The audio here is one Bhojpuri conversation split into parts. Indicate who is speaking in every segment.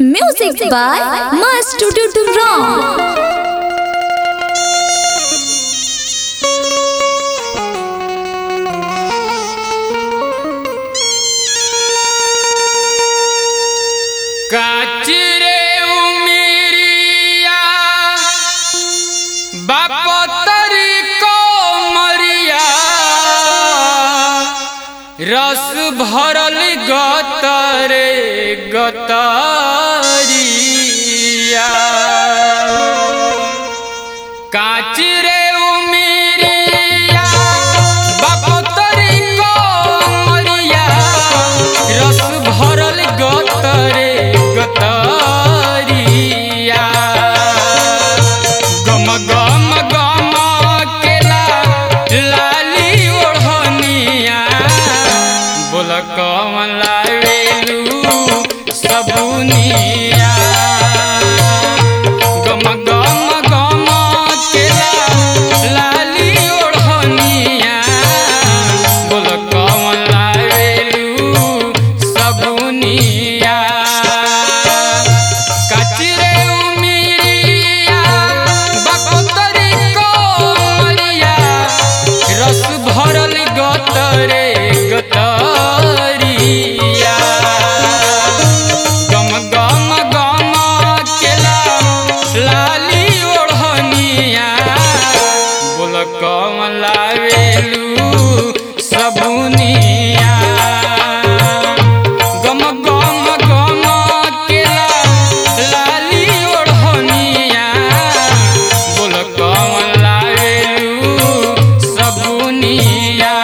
Speaker 1: Music by Master Ram.
Speaker 2: काचिरे उमिरिया बापतरी को मरिया रस भरल गतरे गतरिया काचिरे उमिरिया बापतरी को मरिया रस भरल गतरे गतरिया गम गम गम केला लाली ओढ़निया बोल कौन लावेलू सबुनिया गम गम गम केला लाली ओढ़निया बोल कौन लावेलू सबुनिया काचिरे उमिरिया बापतरी को मरिया रस भरल गतरे गतरिया गम गम गम केला लाली ओढ़निया बोल कौन लावेलू सबुनिया गम गम गम केला लाली ओढ़निया बोल कौन लावेलू सबुनिया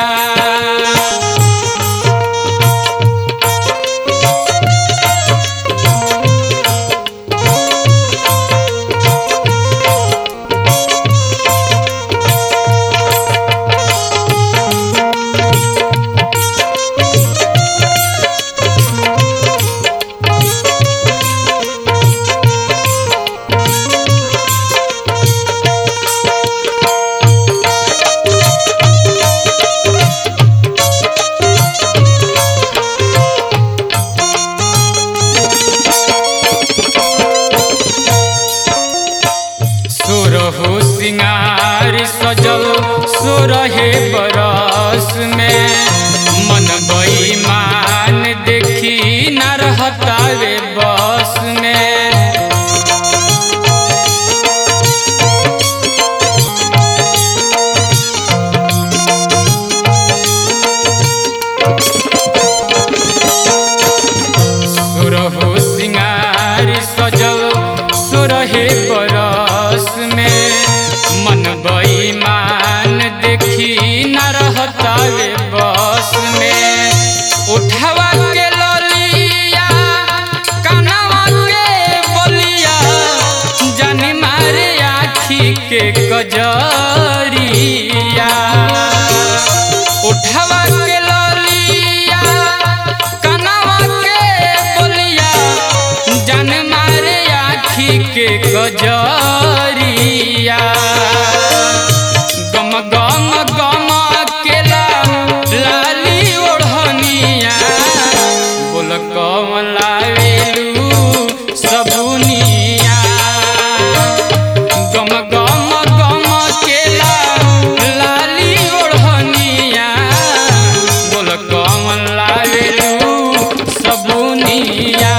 Speaker 2: सोरहो सिंगार सजल सोरहे बरस में मन बेईमान देखी न रहता वे बस में सोरहो सिंगार सजल सोरहे बरस में मन बेईमान देखी न रहता वे बस में उठवा के ललिया कनवा के बलिया जान मारे आँखी के कजरिया उठवा के ललिया कनवा के बलिया जान मारे आँखी के कजरिया गम गम गम केला लाली ओढ़निया बोल कौन लावेलू सबुनिया गम गम गम केला लाली ओढ़निया बोल कौन लावेलू सबुनिया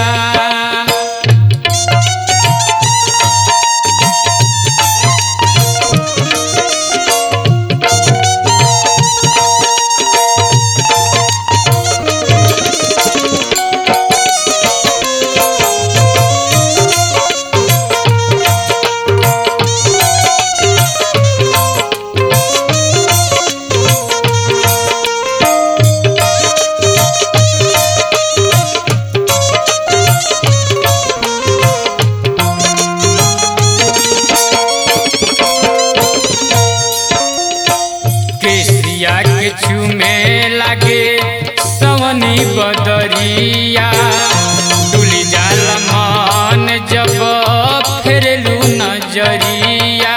Speaker 2: केसिया के चूमे लागे सवनी बदरिया डुली जाल मन जब फेरलू नजरिया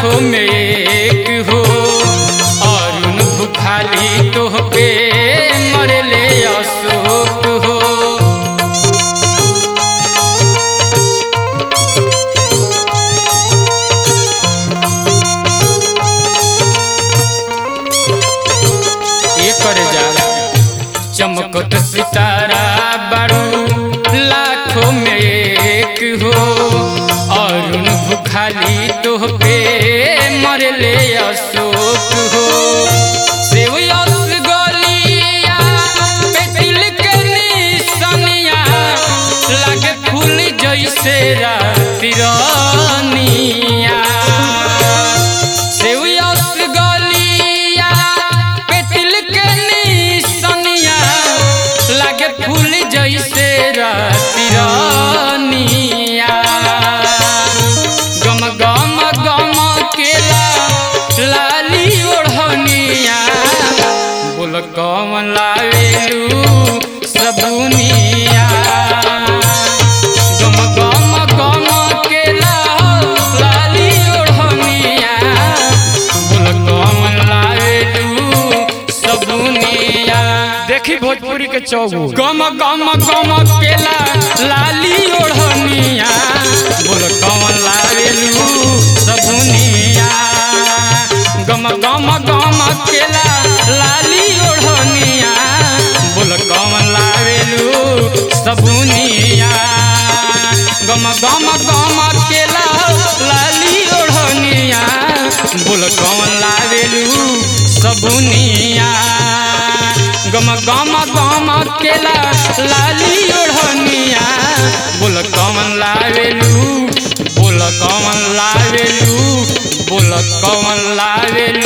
Speaker 2: लाखों में एक हो अरुण भुखाली तोह पे मरले अशोक हो। चमकत सितारा बारू लाखों में एक हो अरुण भुखाली तोह पे मरले अशोक हो। सेवयस गलिया पे तिल के निशानिया लागे फूल जैसे राति रानिया। फूल जैसे राति रानिया गम गम गम केला लाली ओढ़निया बोल कौन लावेलू सबुनिया। गम गम गम केला लाली ओढ़निया बोल कौन लावेलू सबुनिया। देखी भोजपुरी के चौगो गम गम गम केला लाली ओढ़निया बोल कौन लावेलू सबुनिया। गम गम गम केला लाली ओढ़निया बोल कौन लावेलू सबुनिया। गम गम गम केला लाली ओढ़निया बोल कौन लावेलू सबुनिया। गम गम गम केला लाली ओढ़निया बोल कौन लावेलू बोल कौन लावेलू बोल कौन लावेलू।